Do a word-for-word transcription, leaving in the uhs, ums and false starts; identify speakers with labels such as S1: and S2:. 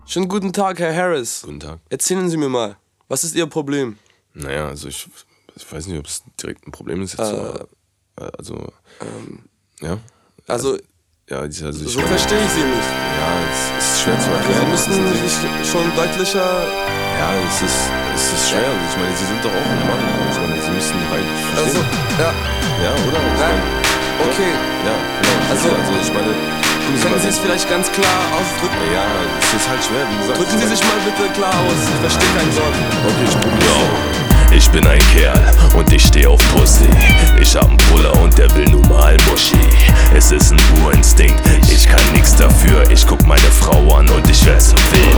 S1: Schönen guten Tag, Herr Harris.
S2: Guten Tag.
S1: Erzählen Sie mir mal, was ist Ihr Problem?
S2: Naja, also ich, ich weiß nicht, ob es direkt ein Problem ist jetzt.
S1: Äh,
S2: so, äh, also,
S1: ähm,
S2: ja.
S1: Also,
S2: Ja, also ich
S1: so
S2: meine,
S1: verstehe ich Sie nicht.
S2: Ja, es ist schwer zu
S1: Sie
S2: erklären.
S1: müssen sich schon deutlicher...
S2: Ja, es ist, es ist schwer. Ich meine, Sie sind doch auch ein Mann. Ich meine, Sie müssen halt
S1: Also,
S2: verstehen.
S1: ja,
S2: Ja, oder? Ich
S1: Nein.
S2: meine,
S1: okay.
S2: Ja, genau.
S1: Also-
S2: also ich meine,
S1: Können Sie es vielleicht ganz klar ausdrücken?
S2: Ja, es ist halt schwer, wie gesagt.
S1: Drücken Sie sich mal bitte klar aus. Ich verstehe kein Wort.
S2: Okay, ich probiere.
S3: Ich bin ein Kerl und ich steh auf Pussy. Ich hab 'n Puller und der will nun mal Muschi. Es ist ein Urinstinkt, ich kann nix dafür. Ich guck meine Frau an und ich werd so wild.